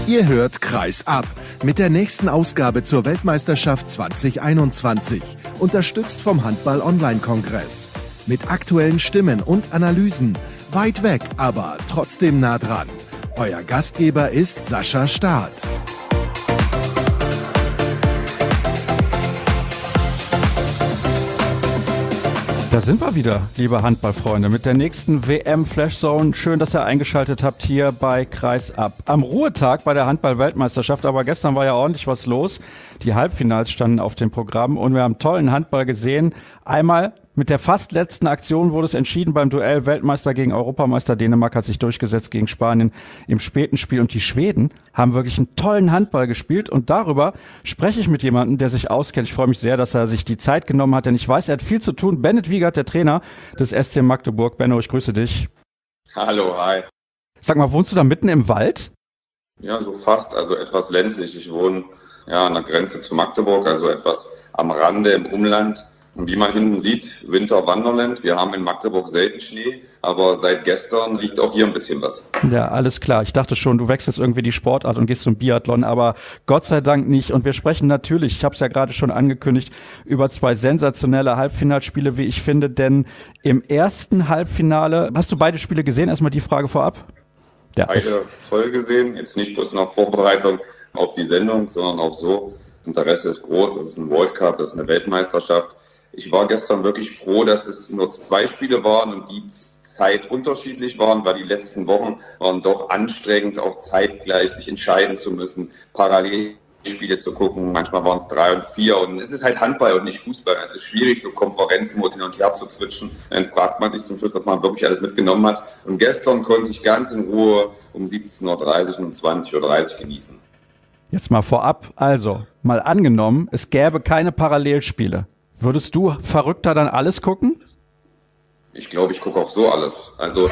Ihr hört Kreis ab mit der nächsten Ausgabe zur Weltmeisterschaft 2021, unterstützt vom Handball-Online-Kongress. Mit aktuellen Stimmen und Analysen, weit weg, aber trotzdem nah dran. Euer Gastgeber ist Sascha Staat. Da sind wir wieder, liebe Handballfreunde, mit der nächsten WM Flashzone. Schön, dass ihr eingeschaltet habt hier bei Kreis ab. Am Ruhetag bei der Handball-Weltmeisterschaft, aber gestern war ja ordentlich was los. Die Halbfinals standen auf dem Programm und wir haben tollen Handball gesehen. Einmal mit der fast letzten Aktion wurde es entschieden beim Duell. Weltmeister gegen Europameister. Dänemark hat sich durchgesetzt gegen Spanien im späten Spiel. Und die Schweden haben wirklich einen tollen Handball gespielt. Und darüber spreche ich mit jemandem, der sich auskennt. Ich freue mich sehr, dass er sich die Zeit genommen hat, denn ich weiß, er hat viel zu tun. Bennett Wiegert, der Trainer des SC Magdeburg. Benno, ich grüße dich. Hallo, hi. Sag mal, wohnst du da mitten im Wald? Ja, so fast, also etwas ländlich. Ich wohne an der Grenze zu Magdeburg, also etwas am Rande im Umland. Und wie man hinten sieht, Winter-Wonderland. Wir haben in Magdeburg selten Schnee, aber seit gestern liegt auch hier ein bisschen was. Ja, alles klar. Ich dachte schon, du wechselst irgendwie die Sportart und gehst zum Biathlon, aber Gott sei Dank nicht. Und wir sprechen natürlich, ich habe es ja gerade schon angekündigt, über zwei sensationelle Halbfinalspiele, wie ich finde. Denn im ersten Halbfinale, hast du beide Spiele gesehen? Erstmal die Frage vorab. Ja, beide voll gesehen, jetzt nicht bloß noch Vorbereitung auf die Sendung, sondern auch so. Das Interesse ist groß, es ist ein World Cup, das ist eine Weltmeisterschaft. Ich war gestern wirklich froh, dass es nur 2 Spiele waren und die Zeit unterschiedlich waren, weil die letzten Wochen waren doch anstrengend, auch zeitgleich sich entscheiden zu müssen, parallel Spiele zu gucken. Manchmal waren es 3 und 4 und es ist halt Handball und nicht Fußball. Es ist schwierig, so Konferenzen hin und her zu switchen. Dann fragt man sich zum Schluss, ob man wirklich alles mitgenommen hat. Und gestern konnte ich ganz in Ruhe um 17:30 und um 20:30 genießen. Jetzt mal vorab, also mal angenommen, es gäbe keine Parallelspiele. Würdest du verrückter dann alles gucken? Ich glaube, ich gucke auch so alles. Also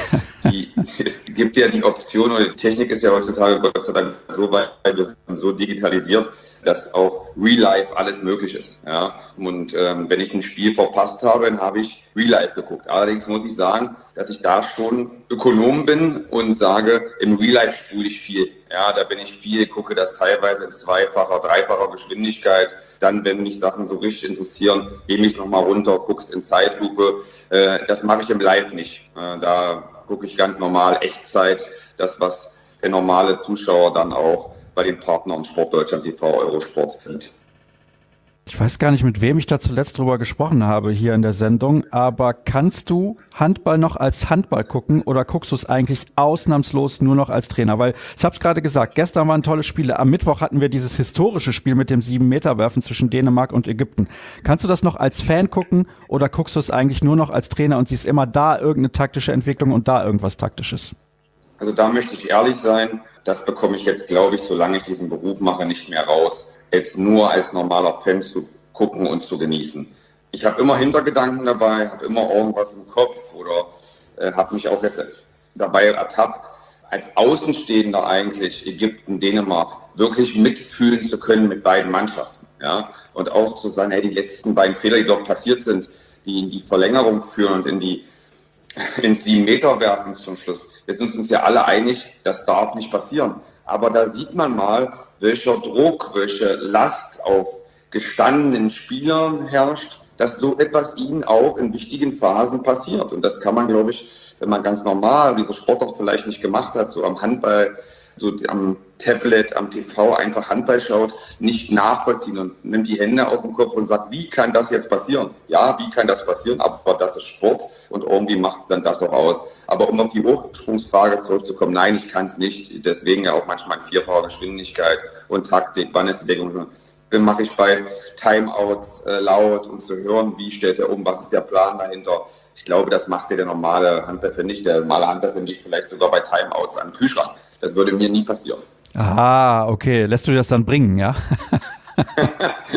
es gibt ja die Option, und die Technik ist ja heutzutage Gott sei Dank so weit, so digitalisiert, dass auch Real Life alles möglich ist. Ja? Und wenn ich ein Spiel verpasst habe, dann habe ich Real Life geguckt. Allerdings muss ich sagen, dass ich da schon Ökonom bin und sage, im Real Life spule ich viel. Ja, da bin ich viel, gucke das teilweise in 2-facher, 3-facher Geschwindigkeit. Dann, wenn mich Sachen so richtig interessieren, nehme ich es nochmal runter, guck's in Zeitlupe. Das mache ich im Live nicht. Da gucke ich ganz normal Echtzeit, das, was der normale Zuschauer dann auch bei den Partnern Sportdeutschland TV, Eurosport sieht. Ich weiß gar nicht, mit wem ich da zuletzt drüber gesprochen habe hier in der Sendung, aber kannst du Handball noch als Handball gucken oder guckst du es eigentlich ausnahmslos nur noch als Trainer? Weil ich habe es gerade gesagt, gestern waren tolle Spiele, am Mittwoch hatten wir dieses historische Spiel mit dem 7-Meter-Werfen zwischen Dänemark und Ägypten. Kannst du das noch als Fan gucken oder guckst du es eigentlich nur noch als Trainer und siehst immer da irgendeine taktische Entwicklung und da irgendwas Taktisches? Also da möchte ich ehrlich sein, das bekomme ich jetzt, glaube ich, solange ich diesen Beruf mache, nicht mehr raus. Jetzt nur als normaler Fan zu gucken und zu genießen. Ich habe immer Hintergedanken dabei, habe immer irgendwas im Kopf oder habe mich auch jetzt dabei ertappt, als Außenstehender eigentlich Ägypten, Dänemark wirklich mitfühlen zu können mit beiden Mannschaften. Ja? Und auch zu sagen, hey, die letzten beiden Fehler, die dort passiert sind, die in die Verlängerung führen und ins 7 Meter werfen zum Schluss. Wir sind uns ja alle einig, das darf nicht passieren. Aber da sieht man mal, welcher Druck, welche Last auf gestandenen Spielern herrscht, dass so etwas ihnen auch in wichtigen Phasen passiert. Und das kann man, glaube ich, wenn man ganz normal diese Sportart vielleicht nicht gemacht hat, so am Handball, so am Tablet, am TV einfach Handball schaut, nicht nachvollziehen und nimmt die Hände auf den Kopf und sagt, wie kann das jetzt passieren? Ja, wie kann das passieren? Aber das ist Sport und irgendwie macht es dann das auch aus. Aber um auf die Hochsprungsfrage zurückzukommen, nein, ich kann es nicht. Deswegen ja auch manchmal in 4-facher Geschwindigkeit und Taktik, wann ist die Deckung. Mache ich bei Timeouts laut, um zu hören, wie stellt er um, was ist der Plan dahinter. Ich glaube, das macht der normale Handwerfer nicht. Der normale Handwerfer nicht, vielleicht sogar bei Timeouts am Kühlschrank. Das würde mir nie passieren. Ah, okay. Lässt du dir das dann bringen, ja?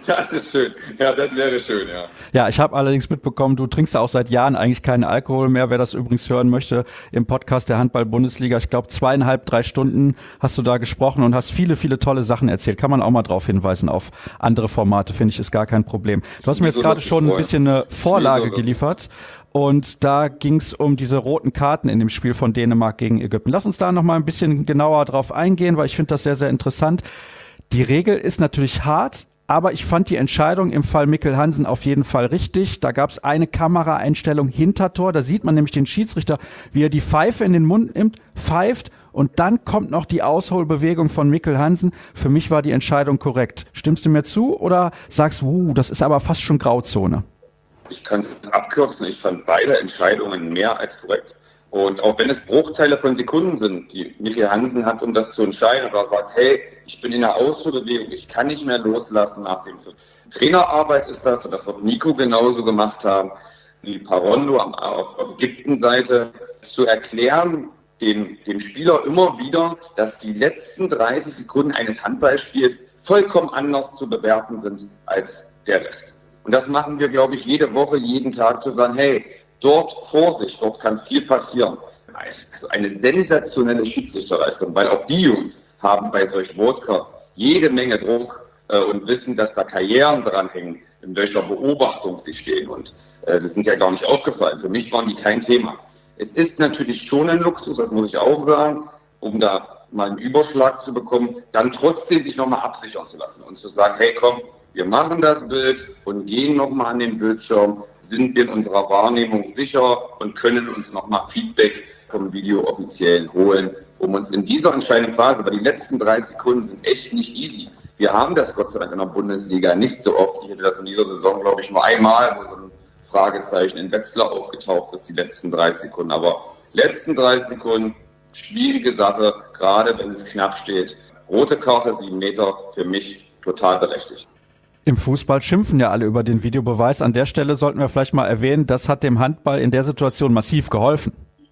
Das ist schön. Ja, das wäre schön, ja. Ja, ich habe allerdings mitbekommen, du trinkst ja auch seit Jahren eigentlich keinen Alkohol mehr. Wer das übrigens hören möchte, im Podcast der Handball-Bundesliga, ich glaube 3 Stunden hast du da gesprochen und hast viele, viele tolle Sachen erzählt. Kann man auch mal drauf hinweisen auf andere Formate, finde ich, ist gar kein Problem. Du hast mir jetzt gerade schon ein bisschen eine Vorlage geliefert. Und da ging es um diese roten Karten in dem Spiel von Dänemark gegen Ägypten. Lass uns da noch mal ein bisschen genauer drauf eingehen, weil ich finde das sehr, sehr interessant. Die Regel ist natürlich hart, aber ich fand die Entscheidung im Fall Mikkel Hansen auf jeden Fall richtig. Da gab es eine Kameraeinstellung hinter Tor. Da sieht man nämlich den Schiedsrichter, wie er die Pfeife in den Mund nimmt, pfeift und dann kommt noch die Ausholbewegung von Mikkel Hansen. Für mich war die Entscheidung korrekt. Stimmst du mir zu oder sagst du, das ist aber fast schon Grauzone? Ich kann es abkürzen. Ich fand beide Entscheidungen mehr als korrekt. Und auch wenn es Bruchteile von Sekunden sind, die Mikkel Hansen hat, um das zu entscheiden, oder sagt, hey, ich bin in der Ausholbewegung, ich kann nicht mehr loslassen nach dem Pfiff. Trainerarbeit ist das, und das wird Nico genauso gemacht haben, wie Parondo auf Ägyptenseite, zu erklären, dem Spieler immer wieder, dass die letzten 30 Sekunden eines Handballspiels vollkommen anders zu bewerten sind als der Rest. Und das machen wir, glaube ich, jede Woche, jeden Tag zu sagen, hey, dort Vorsicht, dort kann viel passieren. Also eine sensationelle Schiedsrichterleistung, weil auch die Jungs haben bei solch Wodka jede Menge Druck und wissen, dass da Karrieren dranhängen, in welcher Beobachtung sie stehen. Und das sind ja gar nicht aufgefallen. Für mich waren die kein Thema. Es ist natürlich schon ein Luxus, das muss ich auch sagen, um da mal einen Überschlag zu bekommen, dann trotzdem sich nochmal absichern zu lassen und zu sagen, hey komm, wir machen das Bild und gehen nochmal an den Bildschirm, sind wir in unserer Wahrnehmung sicher und können uns nochmal Feedback vom Videooffiziellen holen, um uns in dieser entscheidenden Phase, weil die letzten 30 Sekunden sind echt nicht easy. Wir haben das Gott sei Dank in der Bundesliga nicht so oft. Ich hätte das in dieser Saison, glaube ich, nur einmal, wo so ein Fragezeichen in Wetzlar aufgetaucht ist, die letzten 30 Sekunden. Aber letzten 30 Sekunden, schwierige Sache, gerade wenn es knapp steht. Rote Karte, 7 Meter, für mich total berechtigt. Im Fußball schimpfen ja alle über den Videobeweis. An der Stelle sollten wir vielleicht mal erwähnen, das hat dem Handball in der Situation massiv geholfen.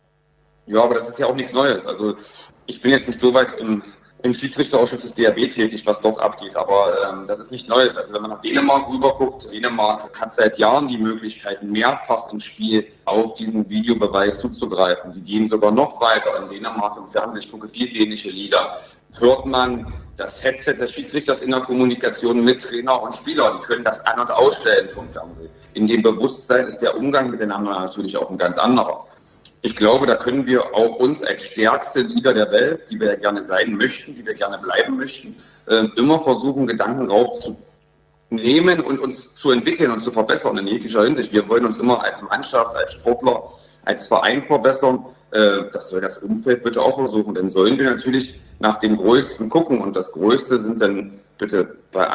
Ja, aber das ist ja auch nichts Neues. Also ich bin jetzt nicht so weit im Schiedsrichterausschuss des DHB tätig, was dort abgeht, aber das ist nichts Neues. Also wenn man nach Dänemark rüberguckt, Dänemark hat seit Jahren die Möglichkeit, mehrfach im Spiel auf diesen Videobeweis zuzugreifen. Die gehen sogar noch weiter. In Dänemark im Fernsehen, ich gucke viel dänische Liga, hört man das Headset des Schiedsrichters in der Kommunikation mit Trainer und Spieler. Die können das an- und ausstellen vom Fernsehen. In dem Bewusstsein ist der Umgang miteinander natürlich auch ein ganz anderer. Ich glaube, da können wir auch uns als stärkste Liga der Welt, die wir ja gerne sein möchten, die wir gerne bleiben möchten, immer versuchen, Gedankenraub zu nehmen und uns zu entwickeln und zu verbessern in jeglicher Hinsicht. Wir wollen uns immer als Mannschaft, als Sportler, als Verein verbessern. Das soll das Umfeld bitte auch versuchen. Dann sollen wir natürlich nach dem Größten gucken. Und das Größte sind dann bitte bei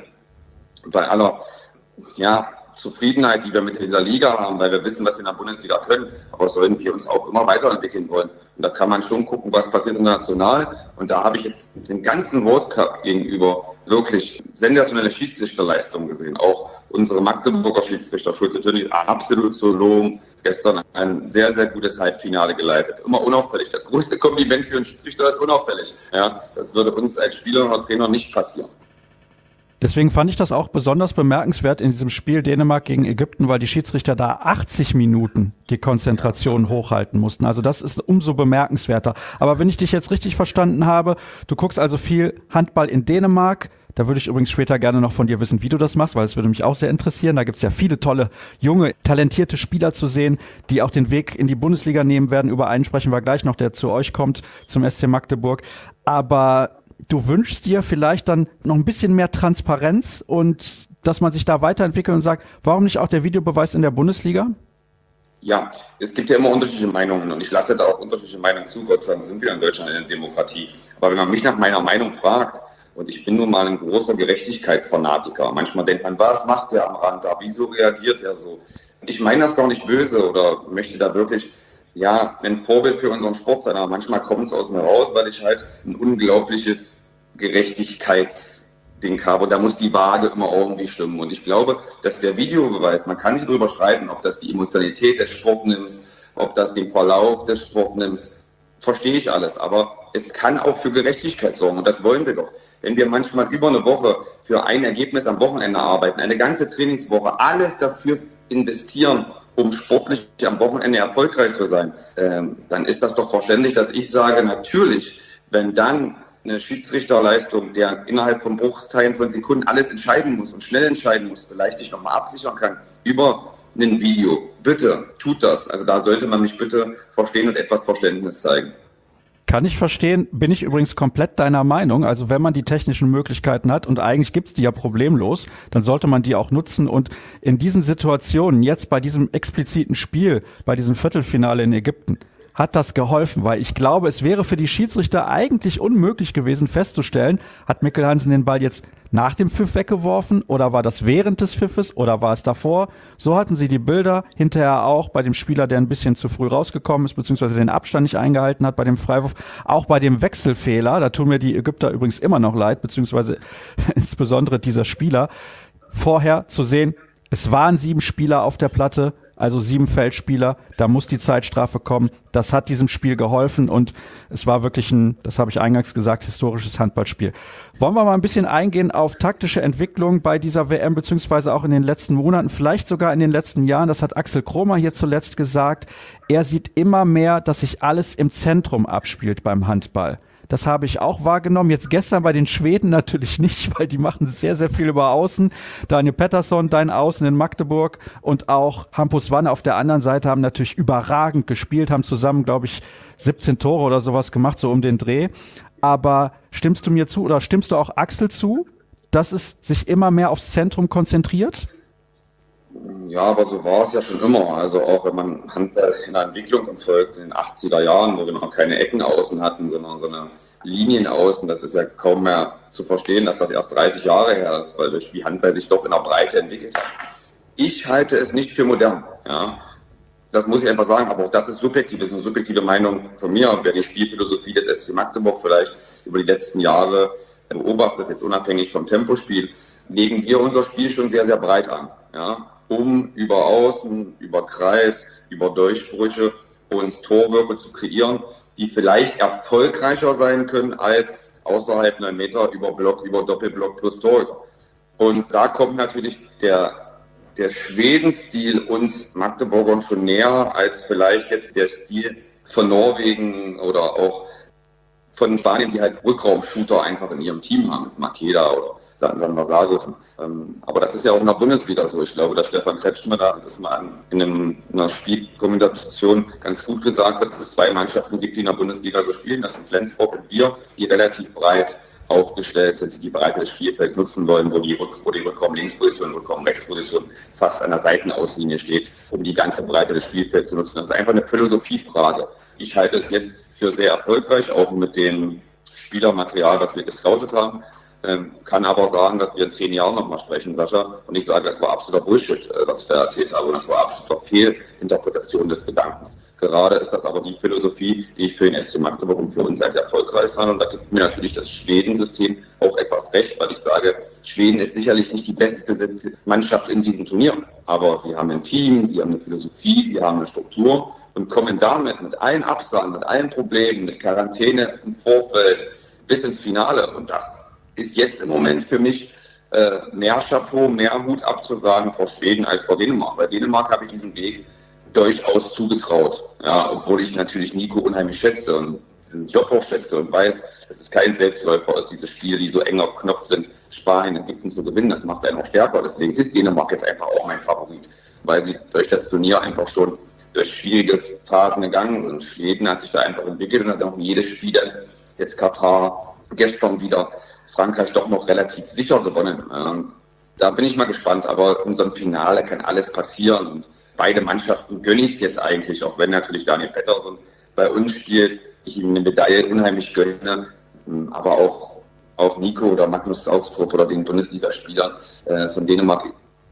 aller Zufriedenheit, die wir mit dieser Liga haben, weil wir wissen, was wir in der Bundesliga können. Aber sollen wir uns auch immer weiterentwickeln wollen. Und da kann man schon gucken, was passiert international. Und da habe ich jetzt den ganzen World Cup gegenüber wirklich sensationelle Schiedsrichterleistungen gesehen. Auch unsere Magdeburger Schiedsrichter, Schulze-Tönnies, absolut zu loben. Gestern ein sehr, sehr gutes Halbfinale geleitet. Immer unauffällig. Das größte Kompliment für einen Schiedsrichter ist unauffällig. Ja, das würde uns als Spieler oder Trainer nicht passieren. Deswegen fand ich das auch besonders bemerkenswert in diesem Spiel Dänemark gegen Ägypten, weil die Schiedsrichter da 80 Minuten die Konzentration hochhalten mussten. Also das ist umso bemerkenswerter. Aber wenn ich dich jetzt richtig verstanden habe, du guckst also viel Handball in Dänemark. Da würde ich übrigens später gerne noch von dir wissen, wie du das machst, weil es würde mich auch sehr interessieren. Da gibt es ja viele tolle, junge, talentierte Spieler zu sehen, die auch den Weg in die Bundesliga nehmen werden. Über einen sprechen wir gleich noch, der zu euch kommt, zum SC Magdeburg. Aber du wünschst dir vielleicht dann noch ein bisschen mehr Transparenz und dass man sich da weiterentwickelt und sagt, warum nicht auch der Videobeweis in der Bundesliga? Ja, es gibt ja immer unterschiedliche Meinungen und ich lasse da auch unterschiedliche Meinungen zu. Gott sei Dank sind wir in Deutschland in der Demokratie. Aber wenn man mich nach meiner Meinung fragt, und ich bin nun mal ein großer Gerechtigkeitsfanatiker. Manchmal denkt man, was macht der am Rand da? Wieso reagiert er so? Ich meine das gar nicht böse oder möchte da wirklich ein Vorbild für unseren Sport sein. Aber manchmal kommt es aus mir raus, weil ich halt ein unglaubliches Gerechtigkeitsding habe. Und da muss die Waage immer irgendwie stimmen. Und ich glaube, dass der Videobeweis, man kann sich darüber streiten, ob das die Emotionalität des Sports nimmt, ob das den Verlauf des Sports nimmt, verstehe ich alles. Aber es kann auch für Gerechtigkeit sorgen. Und das wollen wir doch. Wenn wir manchmal über eine Woche für ein Ergebnis am Wochenende arbeiten, eine ganze Trainingswoche, alles dafür investieren, um sportlich am Wochenende erfolgreich zu sein, dann ist das doch verständlich, dass ich sage, natürlich, wenn dann eine Schiedsrichterleistung, der innerhalb von Bruchteilen von Sekunden alles entscheiden muss und schnell entscheiden muss, vielleicht sich nochmal absichern kann über ein Video. Bitte, tut das. Also da sollte man mich bitte verstehen und etwas Verständnis zeigen. Kann ich verstehen, bin ich übrigens komplett deiner Meinung. Also wenn man die technischen Möglichkeiten hat, und eigentlich gibt's die ja problemlos, dann sollte man die auch nutzen. Und in diesen Situationen, jetzt bei diesem expliziten Spiel, bei diesem Viertelfinale in Ägypten, hat das geholfen, weil ich glaube, es wäre für die Schiedsrichter eigentlich unmöglich gewesen festzustellen, hat Mikkel Hansen den Ball jetzt nach dem Pfiff weggeworfen oder war das während des Pfiffes oder war es davor? So hatten sie die Bilder hinterher auch bei dem Spieler, der ein bisschen zu früh rausgekommen ist, beziehungsweise den Abstand nicht eingehalten hat bei dem Freiwurf, auch bei dem Wechselfehler, da tun mir die Ägypter übrigens immer noch leid, beziehungsweise insbesondere dieser Spieler, vorher zu sehen, es waren 7 Spieler auf der Platte, also 7 Feldspieler, da muss die Zeitstrafe kommen. Das hat diesem Spiel geholfen und es war wirklich ein, das habe ich eingangs gesagt, historisches Handballspiel. Wollen wir mal ein bisschen eingehen auf taktische Entwicklung bei dieser WM, beziehungsweise auch in den letzten Monaten, vielleicht sogar in den letzten Jahren. Das hat Axel Kromer hier zuletzt gesagt. Er sieht immer mehr, dass sich alles im Zentrum abspielt beim Handball. Das habe ich auch wahrgenommen. Jetzt gestern bei den Schweden natürlich nicht, weil die machen sehr, sehr viel über Außen. Daniel Pettersson, dein Außen in Magdeburg und auch Hampus Wanne auf der anderen Seite haben natürlich überragend gespielt, haben zusammen, glaube ich, 17 Tore oder sowas gemacht, so um den Dreh. Aber stimmst du mir zu oder stimmst du auch Axel zu, dass es sich immer mehr aufs Zentrum konzentriert? Ja, aber so war es ja schon immer. Also auch wenn man Handball in der Entwicklung verfolgt, in den 80er Jahren, wo wir noch keine Ecken außen hatten, sondern so eine Linien außen, das ist ja kaum mehr zu verstehen, dass das erst 30 Jahre her ist, weil das Spiel Handball sich doch in der Breite entwickelt hat. Ich halte es nicht für modern. Ja. Das muss ich einfach sagen, aber auch das ist subjektiv, das ist eine subjektive Meinung von mir. Wer die Spielphilosophie des SC Magdeburg vielleicht über die letzten Jahre beobachtet, jetzt unabhängig vom Tempospiel, legen wir unser Spiel schon sehr, sehr breit an. Ja. Um über Außen, über Kreis, über Durchbrüche uns Torwürfe zu kreieren, die vielleicht erfolgreicher sein können als außerhalb 9 Meter über Block, über Doppelblock plus Torhüter. Und da kommt natürlich der Schweden-Stil uns Magdeburgern schon näher als vielleicht jetzt der Stil von Norwegen oder auch von Spanien, die halt Rückraumshooter einfach in ihrem Team haben, Makeda oder Sandran Vasago. Aber das ist ja auch in der Bundesliga so. Ich glaube, dass Stefan Kretschmer da das mal in einer Spielkommunikation ganz gut gesagt hat, dass es 2 Mannschaften gibt, die in der Bundesliga so spielen. Das sind Flensburg und wir, die relativ breit aufgestellt sind, die die Breite des Spielfelds nutzen wollen, wo die Rückraum-Linksposition, Rückraum-Rechtsposition fast an der Seitenauslinie steht, um die ganze Breite des Spielfelds zu nutzen. Das ist einfach eine Philosophiefrage. Ich halte es jetzt für sehr erfolgreich, auch mit dem Spielermaterial, was wir gescoutet haben. Kann aber sagen, dass wir in 10 Jahren nochmal sprechen, Sascha. Und ich sage, das war absoluter Bullshit, was ich da erzählt habe. Und das war absoluter Fehlinterpretation des Gedankens. Gerade ist das aber die Philosophie, die ich für den SC Magdeburg und für uns als erfolgreich habe. Und da gibt mir natürlich das Schweden-System auch etwas recht, weil ich sage, Schweden ist sicherlich nicht die bestbesetzte Mannschaft in diesem Turnier. Aber sie haben ein Team, sie haben eine Philosophie, sie haben eine Struktur und kommen damit mit allen Absagen, mit allen Problemen, mit Quarantäne im Vorfeld bis ins Finale. Und das ist jetzt im Moment für mich mehr Chapeau, mehr Hut abzusagen vor Schweden als vor Dänemark. Bei Dänemark habe ich diesen Weg durchaus zugetraut. Ja, obwohl ich natürlich Nico unheimlich schätze und diesen Job auch schätze und weiß, es ist kein Selbstläufer aus dieses Spiel, die so eng auf Knopf sind, Spanien, Ägypten zu gewinnen. Das macht einen auch stärker. Deswegen ist Dänemark jetzt einfach auch mein Favorit, weil sie durch das Turnier einfach schon durch schwierige Phasen gegangen sind. Schweden hat sich da einfach entwickelt und hat auch jedes Spiel, jetzt Katar, gestern wieder Frankreich doch noch relativ sicher gewonnen. Da bin ich mal gespannt, aber in unserem Finale kann alles passieren und beide Mannschaften gönne ich es jetzt eigentlich, auch wenn natürlich Daniel Pettersson bei uns spielt, ich ihm eine Medaille unheimlich gönne, aber auch Nico oder Magnus Saugstrup oder den Bundesligaspielern von Dänemark.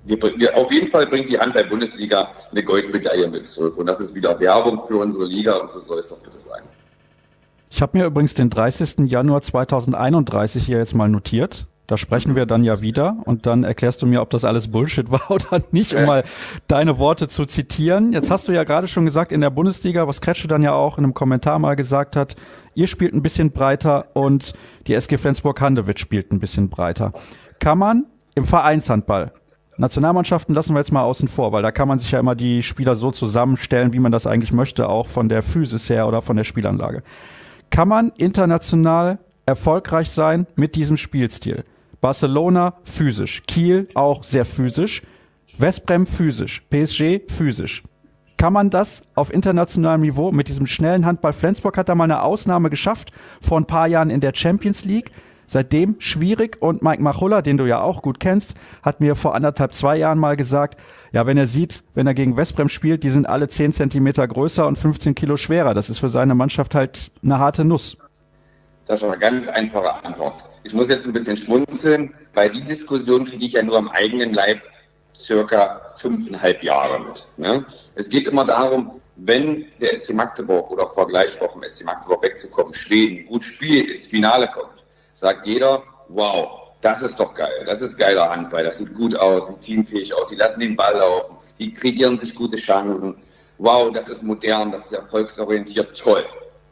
Auf jeden Fall bringt die Handball-Bundesliga eine Goldmedaille mit zurück und das ist wieder Werbung für unsere Liga und so soll es doch bitte sein. Ich habe mir übrigens den 30. Januar 2031 hier jetzt mal notiert. Da sprechen wir dann ja wieder und dann erklärst du mir, ob das alles Bullshit war oder nicht, um mal deine Worte zu zitieren. Jetzt hast du ja gerade schon gesagt, in der Bundesliga, was Kretsche dann ja auch in einem Kommentar mal gesagt hat, ihr spielt ein bisschen breiter und die SG Flensburg-Handewitt spielt ein bisschen breiter. Kann man im Vereinshandball, Nationalmannschaften lassen wir jetzt mal außen vor, weil da kann man sich ja immer die Spieler so zusammenstellen, wie man das eigentlich möchte, auch von der Physis her oder von der Spielanlage. Kann man international erfolgreich sein mit diesem Spielstil? Barcelona physisch, Kiel auch sehr physisch, Westbrem physisch, PSG physisch. Kann man das auf internationalem Niveau mit diesem schnellen Handball? Flensburg hat da mal eine Ausnahme geschafft, vor ein paar Jahren in der Champions League. Seitdem schwierig und Mike Machulla, den du ja auch gut kennst, hat mir vor 2 Jahren mal gesagt, ja, wenn er sieht, wenn er gegen Westbrem spielt, die sind alle 10 Zentimeter größer und 15 Kilo schwerer. Das ist für seine Mannschaft halt eine harte Nuss. Das ist eine ganz einfache Antwort. Ich muss jetzt ein bisschen schmunzeln, weil die Diskussion kriege ich ja nur am eigenen Leib circa 5,5 Jahre mit. Ne? Es geht immer darum, wenn der SC Magdeburg oder vergleichbar vom SC Magdeburg wegzukommen, Schweden gut spielt, ins Finale kommt, sagt jeder, wow, das ist doch geil, das ist geiler Handball, das sieht gut aus, sieht teamfähig aus, die lassen den Ball laufen, die kreieren sich gute Chancen, wow, das ist modern, das ist erfolgsorientiert, toll.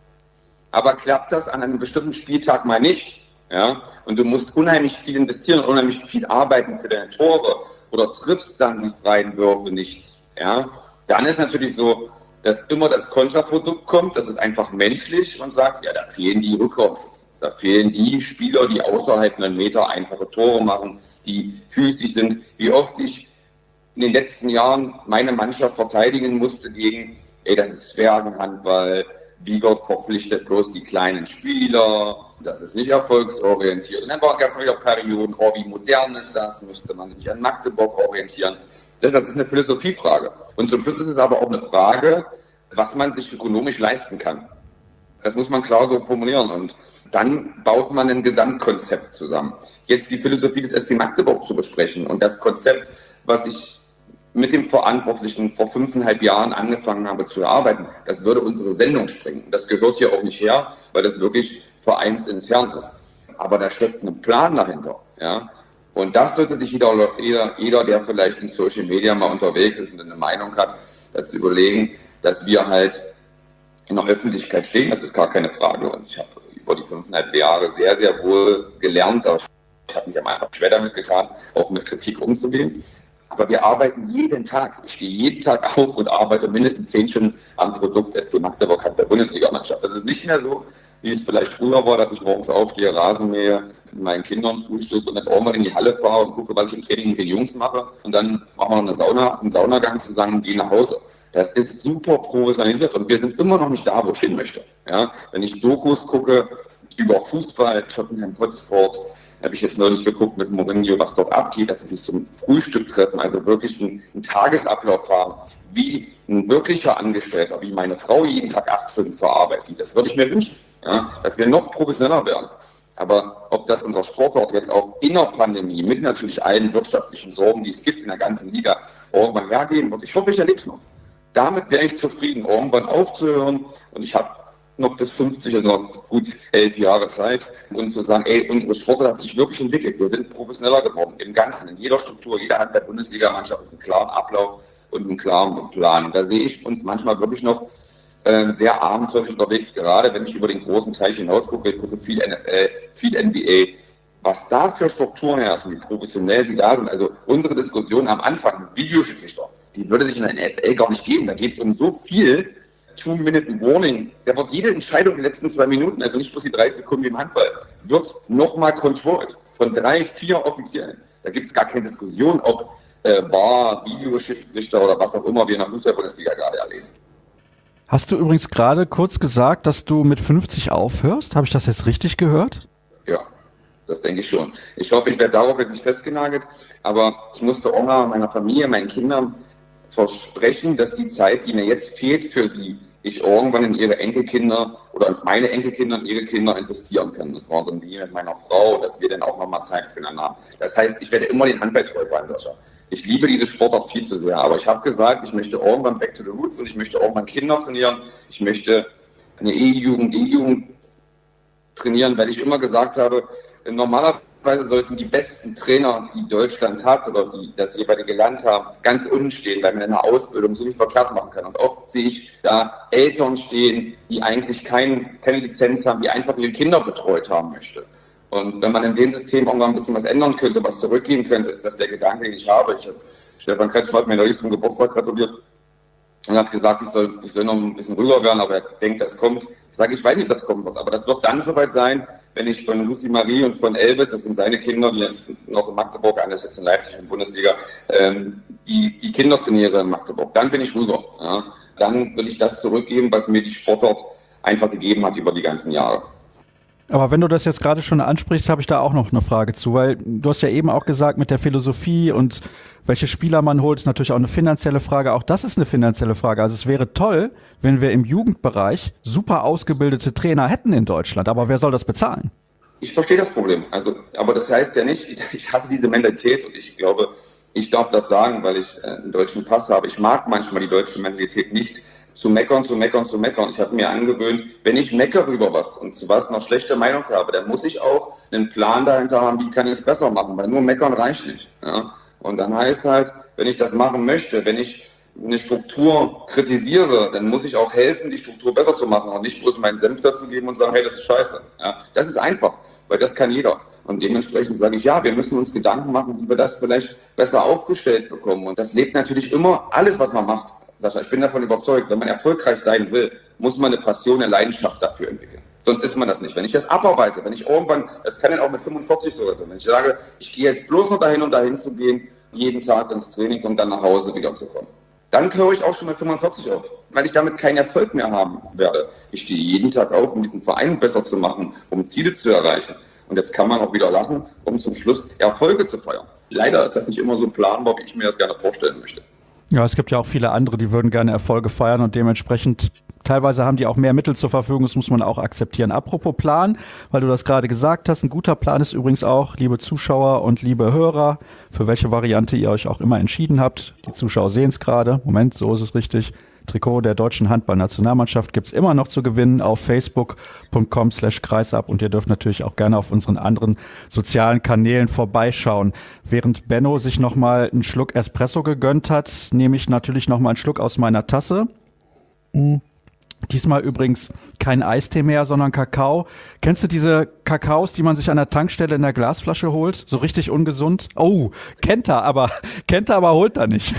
Aber klappt das an einem bestimmten Spieltag mal nicht, ja, und du musst unheimlich viel investieren und unheimlich viel arbeiten für deine Tore oder triffst dann die freien Würfe nicht, ja, dann ist natürlich so, dass immer das Kontraprodukt kommt, das ist einfach menschlich und sagt, ja, da fehlen die Rückraumschützen, da fehlen die Spieler, die außerhalb einen Meter einfache Tore machen, die physisch sind, wie oft ich in den letzten Jahren meine Mannschaft verteidigen musste gegen, das ist Zwergenhandball, Wiegert verpflichtet bloß die kleinen Spieler, das ist nicht erfolgsorientiert. Und dann gab es wieder Perioden, wie modern ist das, müsste man sich an Magdeburg orientieren. Das ist eine Philosophiefrage. Und zum Schluss ist es aber auch eine Frage, was man sich ökonomisch leisten kann. Das muss man klar so formulieren. Und dann baut man ein Gesamtkonzept zusammen. Jetzt die Philosophie des SC Magdeburg zu besprechen und das Konzept, was ich mit dem Verantwortlichen vor 5,5 Jahren angefangen habe zu erarbeiten, das würde unsere Sendung sprengen. Das gehört hier auch nicht her, weil das wirklich vereinsintern ist. Aber da steckt ein Plan dahinter. Ja? Und das sollte sich jeder, der vielleicht in Social Media mal unterwegs ist und eine Meinung hat, dazu überlegen, dass wir halt in der Öffentlichkeit stehen. Das ist gar keine Frage. Und ich habe über die 5,5 Jahre sehr, sehr wohl gelernt. Ich habe mich am Anfang schwer damit getan, auch mit Kritik umzugehen. Aber wir arbeiten jeden Tag. Ich gehe jeden Tag auf und arbeite mindestens 10 Stunden am Produkt SC Magdeburg hat der Bundesligamannschaft. Das ist nicht mehr so, wie es vielleicht früher war, dass ich morgens aufstehe, Rasenmähe, mit meinen Kindern Frühstück und dann auch mal in die Halle fahre und gucke, was ich im Training mit den Jungs mache. Und dann machen wir einen Saunagang zusammen und gehen nach Hause. Das ist super professionalisiert und wir sind immer noch nicht da, wo ich hin möchte. Ja? Wenn ich Dokus gucke über Fußball, Tottenham Hotspur, habe ich jetzt neulich geguckt mit Mourinho, was dort abgeht, dass sie sich zum Frühstück treffen, also wirklich einen Tagesablauf haben, wie ein wirklicher Angestellter, wie meine Frau jeden Tag 8 Stunden zur Arbeit geht. Das würde ich mir wünschen, ja, dass wir noch professioneller werden. Aber ob das unser Sportort jetzt auch in der Pandemie, mit natürlich allen wirtschaftlichen Sorgen, die es gibt in der ganzen Liga, irgendwann hergehen wird, ich hoffe, ich erlebe es noch. Damit wäre ich zufrieden, irgendwann aufzuhören. Und ich habe noch bis 50, also noch gut 11 Jahre Zeit, um zu sagen, unsere Sportart hat sich wirklich entwickelt. Wir sind professioneller geworden, im Ganzen, in jeder Struktur. Jeder hat der Bundesligamannschaft einen klaren Ablauf und einen klaren Plan. Und da sehe ich uns manchmal wirklich noch sehr abenteuerlich unterwegs, gerade wenn ich über den großen Teich hinaus gucke. Ich gucke viel NFL, viel NBA. Was da für Strukturen herrschen, wie professionell sie da sind. Also unsere Diskussion am Anfang, Videoschiedsrichter, die würde sich in der NFL gar nicht geben. Da geht es um so viel 2-Minute-Warning. Da wird jede Entscheidung in den letzten 2 Minuten, also nicht bloß die 30 Sekunden wie im Handball, wird nochmal controlled von 3, 4 Offiziellen. Da gibt es gar keine Diskussion, ob Videoschiedsrichter oder was auch immer wir in der Fußball-Bundesliga gerade erleben. Hast du übrigens gerade kurz gesagt, dass du mit 50 aufhörst? Habe ich das jetzt richtig gehört? Ja, das denke ich schon. Ich glaube, ich werde darauf jetzt nicht festgenagelt, aber ich musste auch mal meiner Familie, meinen Kindern versprechen, dass die Zeit, die mir jetzt fehlt für sie, ich irgendwann in ihre Enkelkinder oder meine Enkelkinder und ihre Kinder investieren kann. Das war so ein Deal mit meiner Frau, dass wir dann auch nochmal Zeit füreinander haben. Das heißt, ich werde immer den Handball treu bleiben, Sascha. Ich liebe diese Sportart viel zu sehr, aber ich habe gesagt, ich möchte irgendwann back to the roots und ich möchte irgendwann Kinder trainieren. Ich möchte eine E-Jugend trainieren, weil ich immer gesagt habe, normalerweise Normalerweise sollten die besten Trainer, die Deutschland hat oder die das jeweilige Land haben, ganz unten stehen, weil man in der Ausbildung so viel verkehrt machen kann. Und oft sehe ich da Eltern stehen, die eigentlich keine Lizenz haben, die einfach ihre Kinder betreut haben möchte. Und wenn man in dem System auch mal ein bisschen was ändern könnte, was zurückgehen könnte, ist das der Gedanke, den ich habe. Stefan Kretschmer hat mir neulich zum Geburtstag gratuliert und hat gesagt, ich soll noch ein bisschen ruhiger werden, aber er denkt, das kommt. Ich sage, ich weiß nicht, ob das kommen wird, aber das wird dann soweit sein, wenn ich von Lucy Marie und von Elvis, das sind seine Kinder, die jetzt noch in Magdeburg, einer ist jetzt in Leipzig in der Bundesliga, die Kinder trainiere in Magdeburg, dann bin ich ruhiger. Ja. Dann will ich das zurückgeben, was mir die Sportart einfach gegeben hat über die ganzen Jahre. Aber wenn du das jetzt gerade schon ansprichst, habe ich da auch noch eine Frage zu, weil du hast ja eben auch gesagt, mit der Philosophie und welche Spieler man holt, ist natürlich auch eine finanzielle Frage. Auch das ist eine finanzielle Frage. Also es wäre toll, wenn wir im Jugendbereich super ausgebildete Trainer hätten in Deutschland. Aber wer soll das bezahlen? Ich verstehe das Problem. Aber das heißt ja nicht, ich hasse diese Mentalität und ich glaube, ich darf das sagen, weil ich einen deutschen Pass habe. Ich mag manchmal die deutsche Mentalität nicht. Zu meckern. Ich habe mir angewöhnt, wenn ich meckere über was und zu was noch schlechte Meinung habe, dann muss ich auch einen Plan dahinter haben, wie kann ich es besser machen, weil nur meckern reicht nicht. Ja? Und dann heißt halt, wenn ich das machen möchte, wenn ich eine Struktur kritisiere, dann muss ich auch helfen, die Struktur besser zu machen und nicht bloß meinen Senf dazu geben und sagen, hey, das ist scheiße. Ja? Das ist einfach, weil das kann jeder. Und dementsprechend sage ich, ja, wir müssen uns Gedanken machen, wie wir das vielleicht besser aufgestellt bekommen. Und das lebt natürlich immer alles, was man macht. Sascha, ich bin davon überzeugt, wenn man erfolgreich sein will, muss man eine Passion, eine Leidenschaft dafür entwickeln. Sonst ist man das nicht. Wenn ich das abarbeite, wenn ich irgendwann, das kann dann auch mit 45 so sein, wenn ich sage, ich gehe jetzt bloß noch dahin, um dahin zu gehen, jeden Tag ins Training und dann nach Hause wiederzukommen. Dann höre ich auch schon mit 45 auf, weil ich damit keinen Erfolg mehr haben werde. Ich stehe jeden Tag auf, um diesen Verein besser zu machen, um Ziele zu erreichen. Und jetzt kann man auch wieder lachen, um zum Schluss Erfolge zu feiern. Leider ist das nicht immer so planbar, wie ich mir das gerne vorstellen möchte. Ja, es gibt ja auch viele andere, die würden gerne Erfolge feiern und dementsprechend teilweise haben die auch mehr Mittel zur Verfügung, das muss man auch akzeptieren. Apropos Plan, weil du das gerade gesagt hast, ein guter Plan ist übrigens auch, liebe Zuschauer und liebe Hörer, für welche Variante ihr euch auch immer entschieden habt. Die Zuschauer sehen es gerade, Moment, so ist es richtig. Trikot der deutschen Handballnationalmannschaft gibt's immer noch zu gewinnen auf facebook.com/kreisab und ihr dürft natürlich auch gerne auf unseren anderen sozialen Kanälen vorbeischauen. Während Benno sich nochmal einen Schluck Espresso gegönnt hat, nehme ich natürlich nochmal einen Schluck aus meiner Tasse. Diesmal übrigens kein Eistee mehr, sondern Kakao. Kennst du diese Kakaos, die man sich an der Tankstelle in der Glasflasche holt? So richtig ungesund? Oh, kennt er, aber holt er nicht.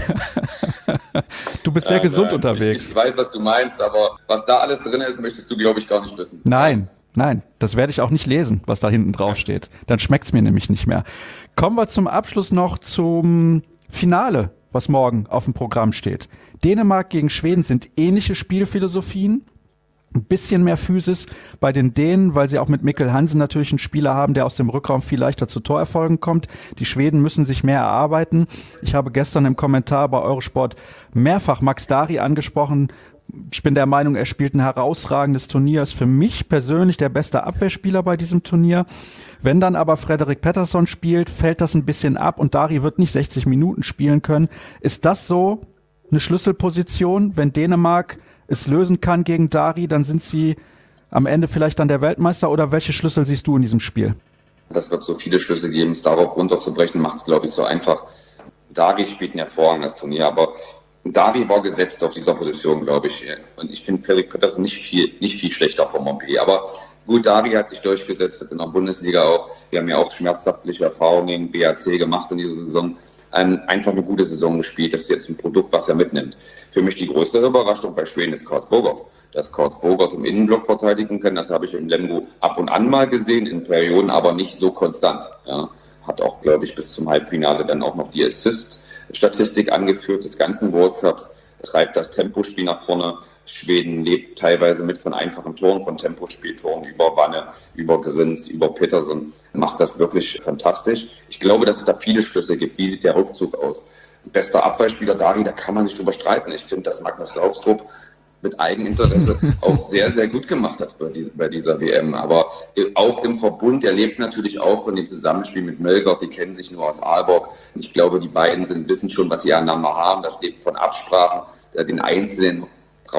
Du bist sehr gesund unterwegs. Ich weiß, was du meinst, aber was da alles drin ist, möchtest du, glaube ich, gar nicht wissen. Nein, das werde ich auch nicht lesen, was da hinten drauf steht. Dann schmeckt's mir nämlich nicht mehr. Kommen wir zum Abschluss noch zum Finale, was morgen auf dem Programm steht. Dänemark gegen Schweden sind ähnliche Spielphilosophien. Ein bisschen mehr Physis bei den Dänen, weil sie auch mit Mikkel Hansen natürlich einen Spieler haben, der aus dem Rückraum viel leichter zu Torerfolgen kommt. Die Schweden müssen sich mehr erarbeiten. Ich habe gestern im Kommentar bei Eurosport mehrfach Max Dari angesprochen. Ich bin der Meinung, er spielt ein herausragendes Turnier, ist für mich persönlich der beste Abwehrspieler bei diesem Turnier. Wenn dann aber Frederik Pettersson spielt, fällt das ein bisschen ab und Dari wird nicht 60 Minuten spielen können. Ist das so eine Schlüsselposition? Wenn Dänemark es lösen kann gegen Dari, dann sind sie am Ende vielleicht dann der Weltmeister, oder welche Schlüssel siehst du in diesem Spiel? Das wird so viele Schlüssel geben, es darauf runterzubrechen, macht es, glaube ich, so einfach. Dari spielt ein hervorragendes Turnier, aber Dari war gesetzt auf dieser Position, glaube ich. Und ich finde Frederik Pettersson nicht viel schlechter vom Montpellier. Aber gut, Dari hat sich durchgesetzt, in der Bundesliga auch. Wir haben ja auch schmerzhaftliche Erfahrungen gegen BAC gemacht in dieser Saison. Einfach eine gute Saison gespielt. Das ist jetzt ein Produkt, was er mitnimmt. Für mich die größte Überraschung bei Schweden ist Karls Bogert. Dass Karls Bogert im Innenblock verteidigen kann, das habe ich in Lemgo ab und an mal gesehen, in Perioden aber nicht so konstant. Ja. Hat auch, glaube ich, bis zum Halbfinale dann auch noch die Assist-Statistik angeführt des ganzen World Cups. Treibt das Tempospiel nach vorne. Schweden lebt teilweise mit von einfachen Toren, von Tempospieltoren über Wanne, über Grins, über Petersen. Macht das wirklich fantastisch. Ich glaube, dass es da viele Schlüsse gibt. Wie sieht der Rückzug aus? Bester Abwehrspieler Dari, da kann man sich drüber streiten. Ich finde, dass Magnus Laufstrup mit Eigeninteresse auch sehr, sehr gut gemacht hat bei dieser WM. Aber auch im Verbund, er lebt natürlich auch von dem Zusammenspiel mit Mölgert, die kennen sich nur aus Aalborg. Ich glaube, die beiden wissen schon, was sie aneinander haben. Das lebt von Absprachen, den Einzelnen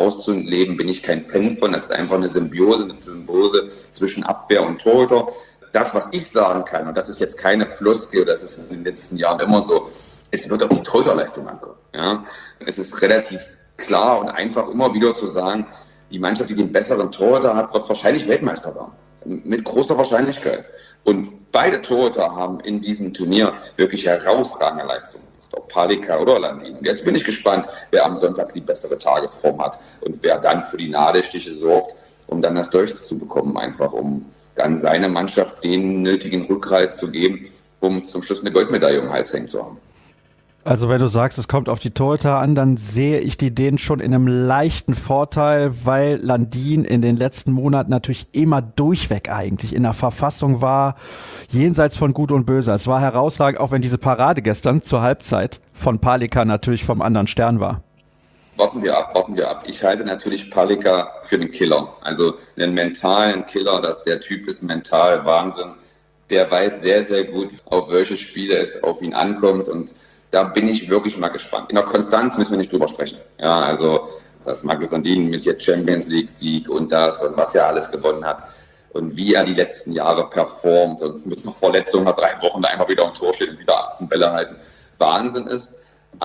rauszuleben, bin ich kein Fan von. Das ist einfach eine Symbiose zwischen Abwehr und Torhüter. das, was ich sagen kann, und das ist jetzt keine Floskel, das ist in den letzten Jahren immer so, es wird auf die Torhüterleistung ankommen. Ja? Es ist relativ klar und einfach immer wieder zu sagen, die Mannschaft, die den besseren Torhüter hat, wird wahrscheinlich Weltmeister werden. Mit großer Wahrscheinlichkeit. Und beide Torhüter haben in diesem Turnier wirklich herausragende Leistungen. Ob Palika oder Landin. Und jetzt bin ich gespannt, wer am Sonntag die bessere Tagesform hat und wer dann für die Nadelstiche sorgt, um dann das durchzubekommen, einfach um dann seine Mannschaft den nötigen Rückhalt zu geben, um zum Schluss eine Goldmedaille um den Hals hängen zu haben. Also wenn du sagst, es kommt auf die Torhüter an, dann sehe ich die Dänen schon in einem leichten Vorteil, weil Landin in den letzten Monaten natürlich immer durchweg eigentlich in der Verfassung war, jenseits von Gut und Böse. Es war herausragend, auch wenn diese Parade gestern zur Halbzeit von Palika natürlich vom anderen Stern war. Warten wir ab. Ich halte natürlich Palika für einen Killer. Also einen mentalen Killer, dass der Typ ist mental Wahnsinn. Der weiß sehr, sehr gut, auf welche Spiele es auf ihn ankommt, und da bin ich wirklich mal gespannt. In der Konstanz müssen wir nicht drüber sprechen. Ja, also, dass Markus Landin mit jetzt Champions League Sieg und das und was er alles gewonnen hat und wie er die letzten Jahre performt und mit einer Verletzung nach 3 Wochen da einmal wieder am Tor steht und wieder 18 Bälle halten, Wahnsinn ist.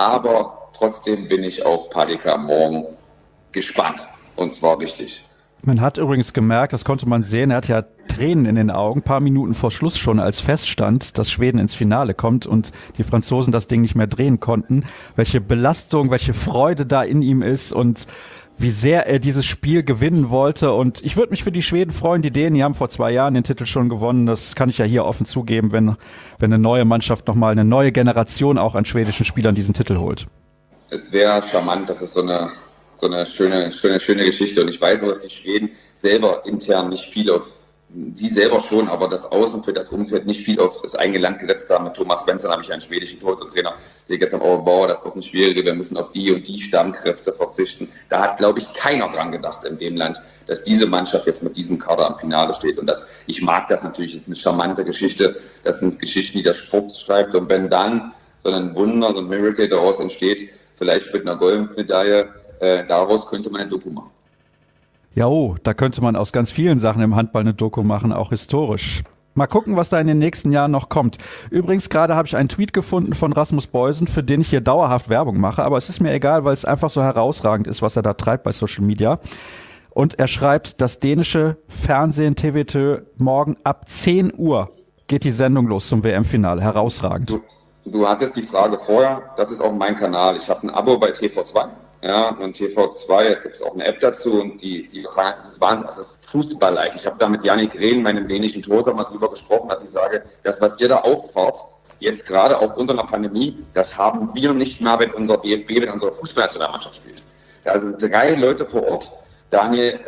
Aber trotzdem bin ich auf Palika morgen gespannt. Und zwar richtig. Man hat übrigens gemerkt, das konnte man sehen, er hat ja Tränen in den Augen, ein paar Minuten vor Schluss schon, als feststand, dass Schweden ins Finale kommt und die Franzosen das Ding nicht mehr drehen konnten. Welche Belastung, welche Freude da in ihm ist und wie sehr er dieses Spiel gewinnen wollte. Und ich würde mich für die Schweden freuen. Die Dänen, die haben vor 2 Jahren den Titel schon gewonnen. Das kann ich ja hier offen zugeben, wenn eine neue Mannschaft nochmal, eine neue Generation auch an schwedischen Spielern diesen Titel holt. Es wäre charmant, das ist so eine schöne Geschichte. Und ich weiß auch, dass die Schweden selber intern nicht viel auf, sie selber schon, aber das Außen für das Umfeld nicht viel auf das eigene Land gesetzt haben. Mit Thomas Svensson habe ich einen schwedischen Torhüter-Trainer, der gesagt hat, oh boah, das ist doch ein schwieriger, wir müssen auf die und die Stammkräfte verzichten. Da hat, glaube ich, keiner dran gedacht in dem Land, dass diese Mannschaft jetzt mit diesem Kader am Finale steht. Und ich mag das natürlich, das ist eine charmante Geschichte. Das sind Geschichten, die der Sport schreibt. Und wenn dann so ein Wunder, so ein Miracle daraus entsteht, vielleicht mit einer Goldmedaille, daraus könnte man ein Doku machen. Ja, da könnte man aus ganz vielen Sachen im Handball eine Doku machen, auch historisch. Mal gucken, was da in den nächsten Jahren noch kommt. Übrigens, gerade habe ich einen Tweet gefunden von Rasmus Beusen, für den ich hier dauerhaft Werbung mache, aber es ist mir egal, weil es einfach so herausragend ist, was er da treibt bei Social Media. Und er schreibt, das dänische Fernsehen TV2 morgen ab 10 Uhr geht die Sendung los zum WM-Finale. Herausragend. Du hattest die Frage vorher, das ist auch mein Kanal. Ich habe ein Abo bei TV2. Ja, und TV2 gibt es auch eine App dazu, und das ist Fußball-like. Ich habe da mit Yannick Rehn, meinem dänischen Torhüter, mal drüber gesprochen, dass ich sage, das, was ihr da auffahrt, jetzt gerade auch unter einer Pandemie, das haben wir nicht mehr, wenn unser DFB, wenn unsere Fußballnationalmannschaft spielt. Da sind 3 Leute vor Ort, Daniel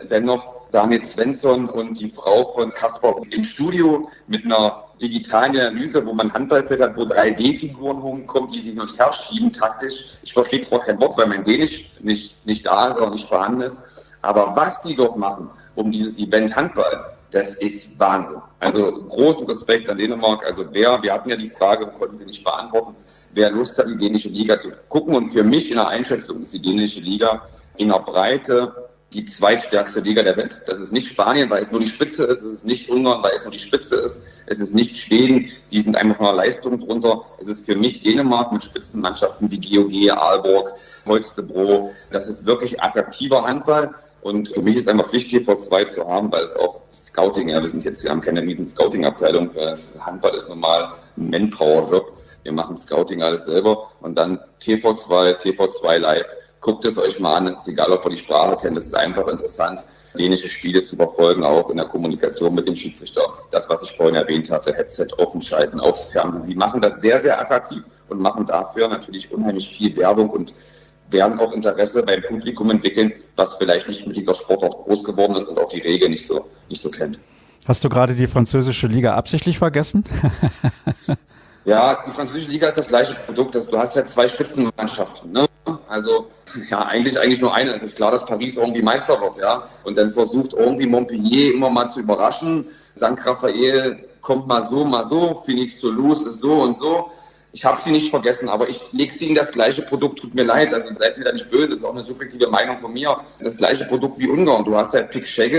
Svensson und die Frau von Kasper im Studio mit einer digitalen Analyse, wo man Handballfeld hat, wo 3D-Figuren hochkommen, die sich hin und her schieben taktisch. Ich verstehe zwar kein Wort, weil mein Dänisch nicht da ist oder nicht vorhanden ist, aber was die dort machen, um dieses Event Handball, das ist Wahnsinn. Also großen Respekt an Dänemark. Also wir hatten ja die Frage, konnten sie nicht beantworten, wer Lust hat, die dänische Liga zu gucken. Und für mich in der Einschätzung ist die dänische Liga in der Breite die zweitstärkste Liga der Welt. Das ist nicht Spanien, weil es nur die Spitze ist. Es ist nicht Ungarn, weil es nur die Spitze ist. Es ist nicht Schweden, die sind einfach von der Leistung drunter. Es ist für mich Dänemark mit Spitzenmannschaften wie GOG, Aalborg, Holstebro. Das ist wirklich attraktiver Handball. Und für mich ist einfach Pflicht, TV2 zu haben, weil es auch Scouting, wir haben keine riesen Scouting-Abteilung. Handball ist normal ein Manpower-Job. Wir machen Scouting alles selber. Und dann TV2 Live. Guckt es euch mal an, es ist egal, ob ihr die Sprache kennt, es ist einfach interessant, dänische Spiele zu verfolgen, auch in der Kommunikation mit dem Schiedsrichter. Das, was ich vorhin erwähnt hatte, Headset offen schalten, aufs Fernsehen. Sie machen das sehr, sehr attraktiv und machen dafür natürlich unheimlich viel Werbung und werden auch Interesse beim Publikum entwickeln, was vielleicht nicht mit dieser Sportart groß geworden ist und auch die Regeln nicht so kennt. Hast du gerade die französische Liga absichtlich vergessen? Ja, die französische Liga ist das gleiche Produkt. Du hast ja 2 Spitzenmannschaften, ne? Also, ja, eigentlich nur eine. Es ist klar, dass Paris irgendwie Meister wird, ja. Und dann versucht irgendwie Montpellier immer mal zu überraschen. St. Raphael kommt mal so. Phoenix Toulouse ist so und so. Ich habe sie nicht vergessen, aber ich lege sie in das gleiche Produkt. Tut mir leid, also seid mir da nicht böse. Das ist auch eine subjektive Meinung von mir. Das gleiche Produkt wie Ungarn. Du hast ja Pick Schegelt,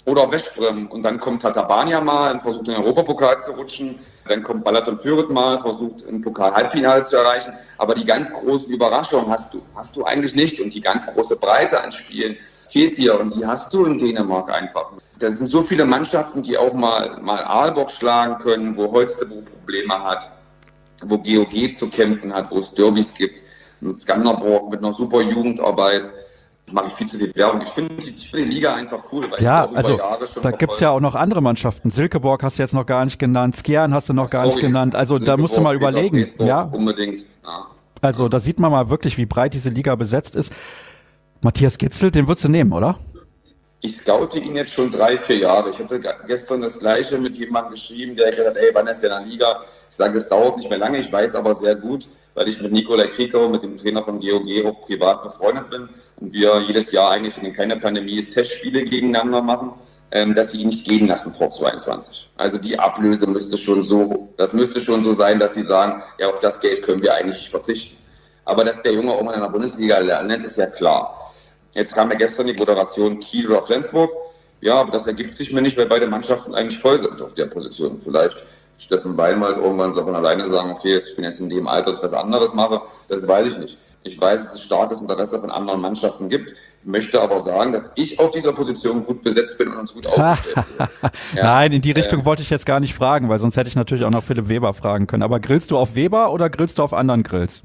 oder Veszprem. Und dann kommt Tatabánya mal und versucht, den Europapokal zu rutschen. Dann kommt Balaton Führet mal, versucht, im Pokal-Halbfinale zu erreichen. Aber die ganz großen Überraschungen hast du eigentlich nicht. Und die ganz große Breite an Spielen fehlt dir. Und die hast du in Dänemark einfach. Da sind so viele Mannschaften, die auch mal Aalborg schlagen können, wo Holstebro Probleme hat, wo GOG zu kämpfen hat, wo es Derbys gibt. Mit Skanderborg, mit einer super Jugendarbeit. Mache ich viel zu viel Werbung. Ich finde die Liga einfach cool, weil ja, ich auch also über Jahre schon da gibt's ja auch noch andere Mannschaften. Silkeborg hast du jetzt noch gar nicht genannt, Skjern hast du noch gar nicht genannt. Also Silkeborg, da musst du mal überlegen. Ja, unbedingt. Ja. Also da sieht man mal wirklich, wie breit diese Liga besetzt ist. Matthias Gitzel, den würdest du nehmen, oder? Ich scoute ihn jetzt schon 3-4 Jahre. Ich hatte gestern das Gleiche mit jemandem geschrieben, der gesagt hat, ey, wann ist der in der Liga? Ich sage, es dauert nicht mehr lange. Ich weiß aber sehr gut, weil ich mit Nikolai Kriegau, mit dem Trainer von GOG, auch privat befreundet bin und wir jedes Jahr eigentlich, wenn keine Pandemie ist, Testspiele gegeneinander machen, dass sie ihn nicht gehen lassen vor 22. Also die Ablöse müsste schon so sein, dass sie sagen, ja, auf das Geld können wir eigentlich nicht verzichten. Aber dass der Junge auch mal in der Bundesliga lernt, ist ja klar. Jetzt kam ja gestern die Moderation Kiel oder Flensburg. Ja, aber das ergibt sich mir nicht, weil beide Mannschaften eigentlich voll sind auf der Position. Vielleicht Steffen Bein mal irgendwann so von alleine sagen, okay, ich bin jetzt in dem Alter, dass ich was anderes mache. Das weiß ich nicht. Ich weiß, dass es starkes Interesse von anderen Mannschaften gibt, möchte aber sagen, dass ich auf dieser Position gut besetzt bin und uns gut aufgestellt sind. Ja, nein, in die Richtung wollte ich jetzt gar nicht fragen, weil sonst hätte ich natürlich auch noch Philipp Weber fragen können. Aber grillst du auf Weber oder grillst du auf anderen Grills?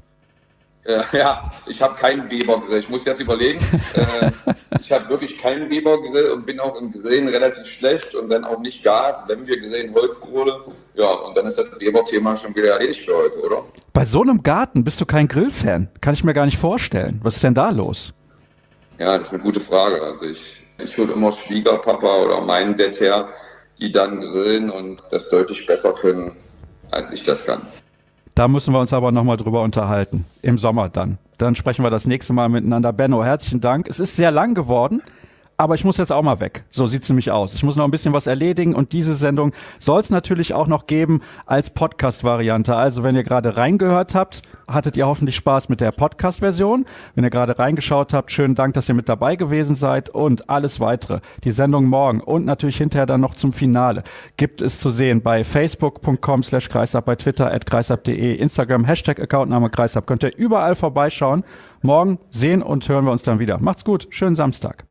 Ja, ich habe keinen Weber-Grill. Ich muss jetzt überlegen. Ich habe wirklich keinen Weber-Grill und bin auch im Grillen relativ schlecht und dann auch nicht Gas. Wenn wir grillen, Holzkohle. Ja, und dann ist das Weber-Thema schon wieder erledigt für heute, oder? Bei so einem Garten bist du kein Grillfan? Kann ich mir gar nicht vorstellen. Was ist denn da los? Ja, das ist eine gute Frage. Also ich hole immer Schwiegerpapa oder meinen Dad her, die dann grillen und das deutlich besser können, als ich das kann. Da müssen wir uns aber nochmal drüber unterhalten. Im Sommer dann. Dann sprechen wir das nächste Mal miteinander. Benno, herzlichen Dank. Es ist sehr lang geworden, aber ich muss jetzt auch mal weg. So sieht's nämlich aus. Ich muss noch ein bisschen was erledigen und diese Sendung soll es natürlich auch noch geben als Podcast-Variante. Also wenn ihr gerade reingehört habt, hattet ihr hoffentlich Spaß mit der Podcast-Version. Wenn ihr gerade reingeschaut habt, schönen Dank, dass ihr mit dabei gewesen seid und alles weitere. Die Sendung morgen und natürlich hinterher dann noch zum Finale gibt es zu sehen bei facebook.com/kreisab, bei Twitter @kreisab.de, Instagram #Accountname Kreisab. Könnt ihr überall vorbeischauen. Morgen sehen und hören wir uns dann wieder. Macht's gut. Schönen Samstag.